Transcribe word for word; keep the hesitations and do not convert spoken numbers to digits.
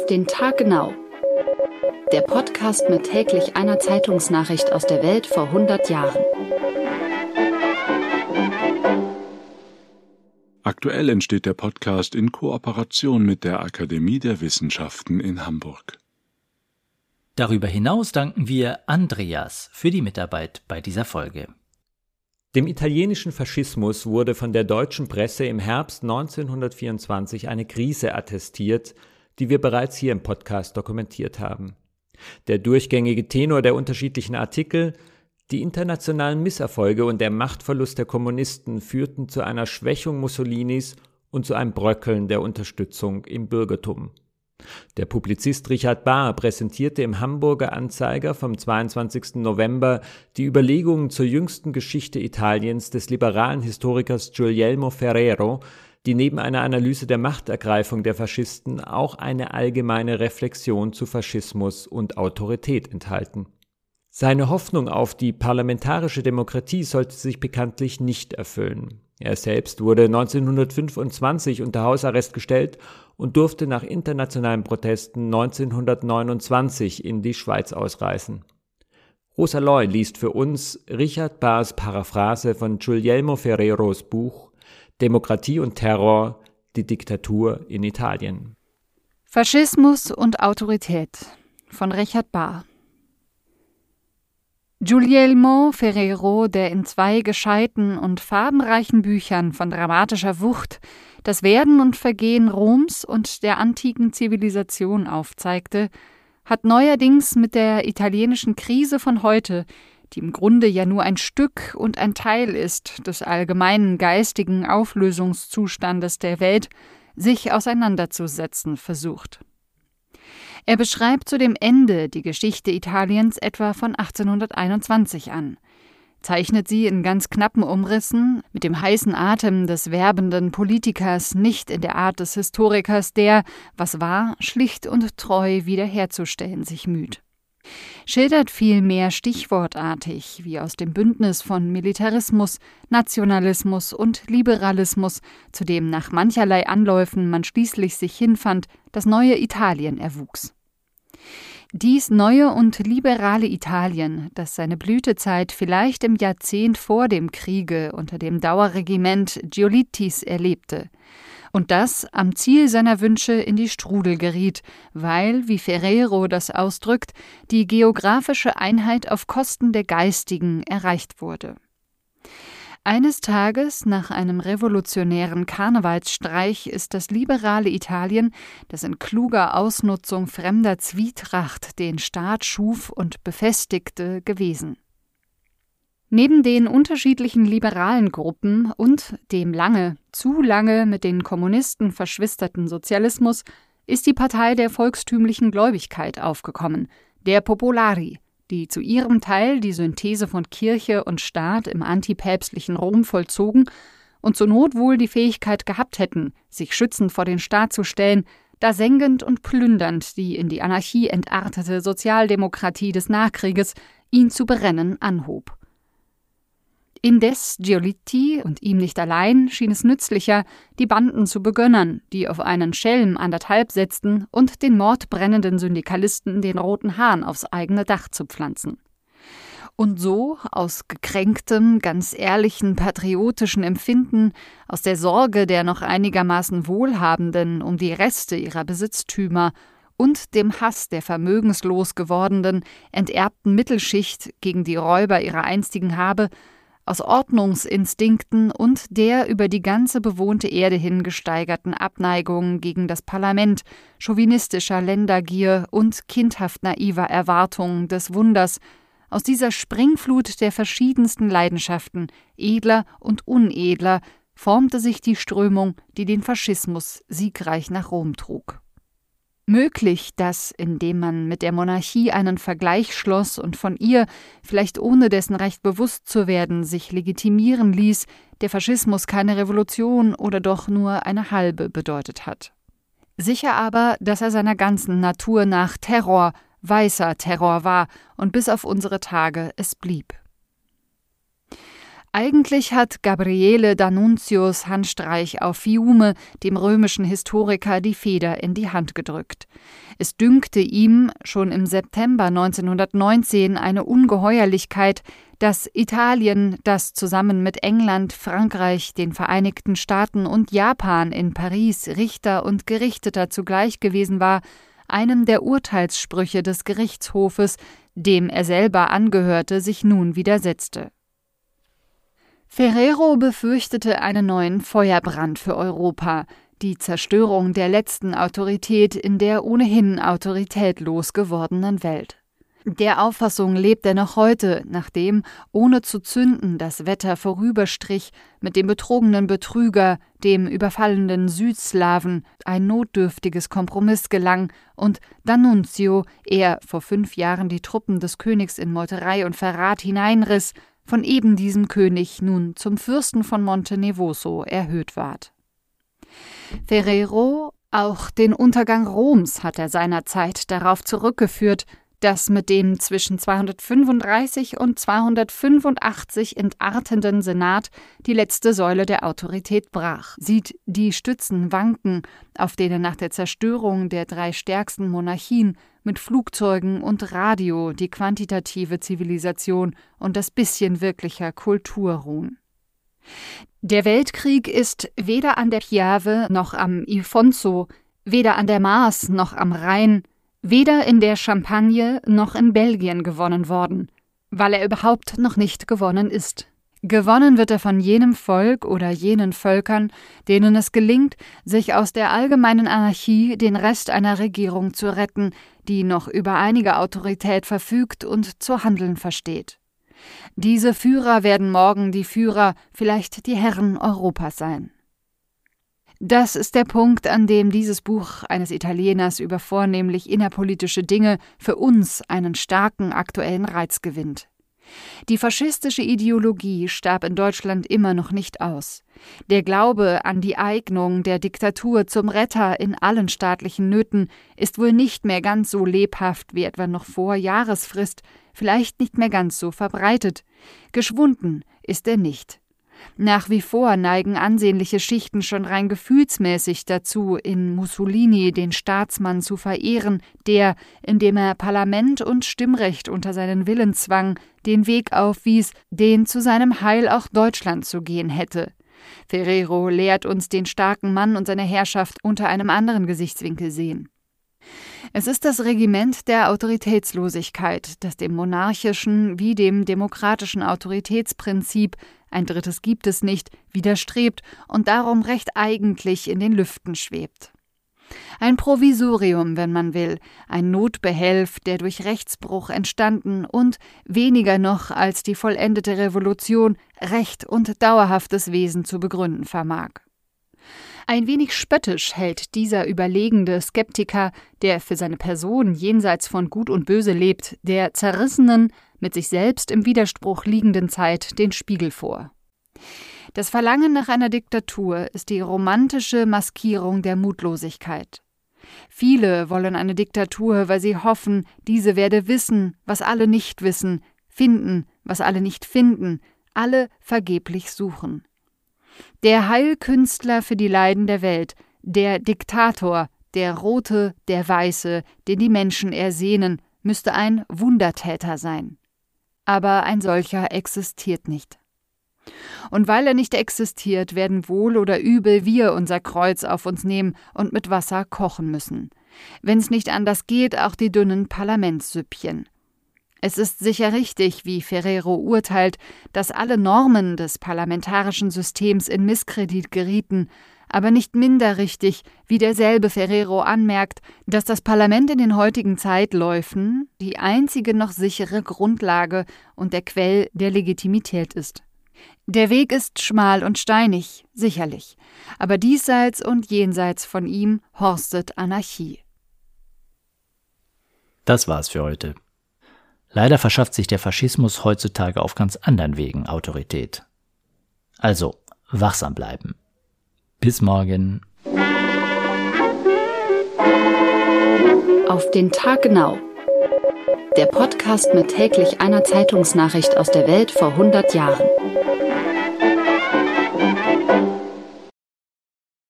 Auf den Tag genau. Der Podcast mit täglich einer Zeitungsnachricht aus der Welt vor hundert Jahren. Aktuell entsteht der Podcast in Kooperation mit der Akademie der Wissenschaften in Hamburg. Darüber hinaus danken wir Andreas für die Mitarbeit bei dieser Folge. Dem italienischen Faschismus wurde von der deutschen Presse im Herbst neunzehnhundertvierundzwanzig eine Krise attestiert, die wir bereits hier im Podcast dokumentiert haben. Der durchgängige Tenor der unterschiedlichen Artikel, die internationalen Misserfolge und der Machtverlust der Kommunisten führten zu einer Schwächung Mussolinis und zu einem Bröckeln der Unterstützung im Bürgertum. Der Publizist Richard Bahr präsentierte im Hamburger Anzeiger vom zweiundzwanzigsten November die Überlegungen zur jüngsten Geschichte Italiens des liberalen Historikers Guglielmo Ferrero, die neben einer Analyse der Machtergreifung der Faschisten auch eine allgemeine Reflexion zu Faschismus und Autorität enthalten. Seine Hoffnung auf die parlamentarische Demokratie sollte sich bekanntlich nicht erfüllen. Er selbst wurde neunzehnhundertfünfundzwanzig unter Hausarrest gestellt und durfte nach internationalen Protesten neunzehnhundertneunundzwanzig in die Schweiz ausreisen. Rosa Loy liest für uns Richard Bahrs Paraphrase von Guglielmo Ferreros Buch Demokratie und Terror, die Diktatur in Italien. Faschismus und Autorität von Richard Bahr. Guglielmo Ferrero, der in zwei gescheiten und farbenreichen Büchern von dramatischer Wucht das Werden und Vergehen Roms und der antiken Zivilisation aufzeigte, hat neuerdings mit der italienischen Krise von heute, die im Grunde ja nur ein Stück und ein Teil ist des allgemeinen geistigen Auflösungszustandes der Welt, sich auseinanderzusetzen versucht. Er beschreibt zu dem Ende die Geschichte Italiens etwa von achtzehnhunderteinundzwanzig an, zeichnet sie in ganz knappen Umrissen, mit dem heißen Atem des werbenden Politikers, nicht in der Art des Historikers, der, was war, schlicht und treu wiederherzustellen sich müht. Schildert vielmehr stichwortartig, wie aus dem Bündnis von Militarismus, Nationalismus und Liberalismus, zu dem nach mancherlei Anläufen man schließlich sich hinfand, das neue Italien erwuchs. Dies neue und liberale Italien, das seine Blütezeit vielleicht im Jahrzehnt vor dem Kriege unter dem Dauerregiment Giolittis erlebte und das am Ziel seiner Wünsche in die Strudel geriet, weil, wie Ferrero das ausdrückt, die geografische Einheit auf Kosten der geistigen erreicht wurde. Eines Tages, nach einem revolutionären Karnevalsstreich, ist das liberale Italien, das in kluger Ausnutzung fremder Zwietracht den Staat schuf und befestigte, gewesen. Neben den unterschiedlichen liberalen Gruppen und dem lange, zu lange mit den Kommunisten verschwisterten Sozialismus ist die Partei der volkstümlichen Gläubigkeit aufgekommen, der Popolari, die zu ihrem Teil die Synthese von Kirche und Staat im antipäpstlichen Rom vollzogen und zur Not wohl die Fähigkeit gehabt hätten, sich schützend vor den Staat zu stellen, da sengend und plündernd die in die Anarchie entartete Sozialdemokratie des Nachkrieges ihn zu berennen anhob. Indes Giolitti und ihm nicht allein schien es nützlicher, die Banden zu begönnern, die auf einen Schelm anderthalb setzten und den mordbrennenden Syndikalisten den roten Hahn aufs eigene Dach zu pflanzen. Und so, aus gekränktem, ganz ehrlichen, patriotischen Empfinden, aus der Sorge der noch einigermaßen Wohlhabenden um die Reste ihrer Besitztümer und dem Hass der vermögenslos gewordenen, enterbten Mittelschicht gegen die Räuber ihrer einstigen Habe, aus Ordnungsinstinkten und der über die ganze bewohnte Erde hin gesteigerten Abneigung gegen das Parlament, chauvinistischer Ländergier und kindhaft naiver Erwartung des Wunders, aus dieser Springflut der verschiedensten Leidenschaften, edler und unedler, formte sich die Strömung, die den Faschismus siegreich nach Rom trug. Möglich, dass, indem man mit der Monarchie einen Vergleich schloss und von ihr, vielleicht ohne dessen recht bewusst zu werden, sich legitimieren ließ, der Faschismus keine Revolution oder doch nur eine halbe bedeutet hat. Sicher aber, dass er seiner ganzen Natur nach Terror, weißer Terror war und bis auf unsere Tage es blieb. Eigentlich hat Gabriele D'Annunzios Handstreich auf Fiume, dem römischen Historiker, die Feder in die Hand gedrückt. Es dünkte ihm schon im September neunzehnhundertneunzehn eine Ungeheuerlichkeit, dass Italien, das zusammen mit England, Frankreich, den Vereinigten Staaten und Japan in Paris Richter und Gerichteter zugleich gewesen war, einem der Urteilssprüche des Gerichtshofes, dem er selber angehörte, sich nun widersetzte. Ferrero befürchtete einen neuen Feuerbrand für Europa, die Zerstörung der letzten Autorität in der ohnehin autoritätlos gewordenen Welt. Der Auffassung lebt er noch heute, nachdem, ohne zu zünden, das Wetter vorüberstrich, mit dem betrogenen Betrüger, dem überfallenden Südslawen, ein notdürftiges Kompromiss gelang und D'Annunzio, er vor fünf Jahren die Truppen des Königs in Meuterei und Verrat hineinriss, von eben diesem König nun zum Fürsten von Montenevoso erhöht ward. Ferrero, auch den Untergang Roms hat er seinerzeit darauf zurückgeführt, dass mit dem zwischen zweihundertfünfunddreißig und zweihundertfünfundachtzig entartenden Senat die letzte Säule der Autorität brach, sieht die Stützen wanken, auf denen nach der Zerstörung der drei stärksten Monarchien mit Flugzeugen und Radio die quantitative Zivilisation und das bisschen wirklicher Kultur ruhen. Der Weltkrieg ist weder an der Piave noch am Ilfonso, weder an der Maas noch am Rhein, weder in der Champagne noch in Belgien gewonnen worden, weil er überhaupt noch nicht gewonnen ist. Gewonnen wird er von jenem Volk oder jenen Völkern, denen es gelingt, sich aus der allgemeinen Anarchie den Rest einer Regierung zu retten, die noch über einige Autorität verfügt und zu handeln versteht. Diese Führer werden morgen die Führer, vielleicht die Herren Europas sein. Das ist der Punkt, an dem dieses Buch eines Italieners über vornehmlich innerpolitische Dinge für uns einen starken aktuellen Reiz gewinnt. Die faschistische Ideologie starb in Deutschland immer noch nicht aus. Der Glaube an die Eignung der Diktatur zum Retter in allen staatlichen Nöten ist wohl nicht mehr ganz so lebhaft wie etwa noch vor Jahresfrist, vielleicht nicht mehr ganz so verbreitet. Geschwunden ist er nicht. Nach wie vor neigen ansehnliche Schichten schon rein gefühlsmäßig dazu, in Mussolini den Staatsmann zu verehren, der, indem er Parlament und Stimmrecht unter seinen Willen zwang, den Weg aufwies, den zu seinem Heil auch Deutschland zu gehen hätte. Ferrero lehrt uns den starken Mann und seine Herrschaft unter einem anderen Gesichtswinkel sehen. Es ist das Regiment der Autoritätslosigkeit, das dem monarchischen wie dem demokratischen Autoritätsprinzip, ein drittes gibt es nicht, widerstrebt und darum recht eigentlich in den Lüften schwebt. Ein Provisorium, wenn man will, ein Notbehelf, der durch Rechtsbruch entstanden und, weniger noch als die vollendete Revolution, Recht und dauerhaftes Wesen zu begründen vermag. Ein wenig spöttisch hält dieser überlegende Skeptiker, der für seine Person jenseits von Gut und Böse lebt, der zerrissenen, mit sich selbst im Widerspruch liegenden Zeit den Spiegel vor. Das Verlangen nach einer Diktatur ist die romantische Maskierung der Mutlosigkeit. Viele wollen eine Diktatur, weil sie hoffen, diese werde wissen, was alle nicht wissen, finden, was alle nicht finden, alle vergeblich suchen. Der Heilkünstler für die Leiden der Welt, der Diktator, der Rote, der Weiße, den die Menschen ersehnen, müsste ein Wundertäter sein. Aber ein solcher existiert nicht. Und weil er nicht existiert, werden wohl oder übel wir unser Kreuz auf uns nehmen und mit Wasser kochen müssen. Wenn es nicht anders geht, auch die dünnen Parlamentssüppchen. Es ist sicher richtig, wie Ferrero urteilt, dass alle Normen des parlamentarischen Systems in Misskredit gerieten, aber nicht minder richtig, wie derselbe Ferrero anmerkt, dass das Parlament in den heutigen Zeitläufen die einzige noch sichere Grundlage und der Quell der Legitimität ist. Der Weg ist schmal und steinig, sicherlich, aber diesseits und jenseits von ihm horstet Anarchie. Das war's für heute. Leider verschafft sich der Faschismus heutzutage auf ganz anderen Wegen Autorität. Also, wachsam bleiben. Bis morgen. Auf den Tag genau. Der Podcast mit täglich einer Zeitungsnachricht aus der Welt vor hundert Jahren.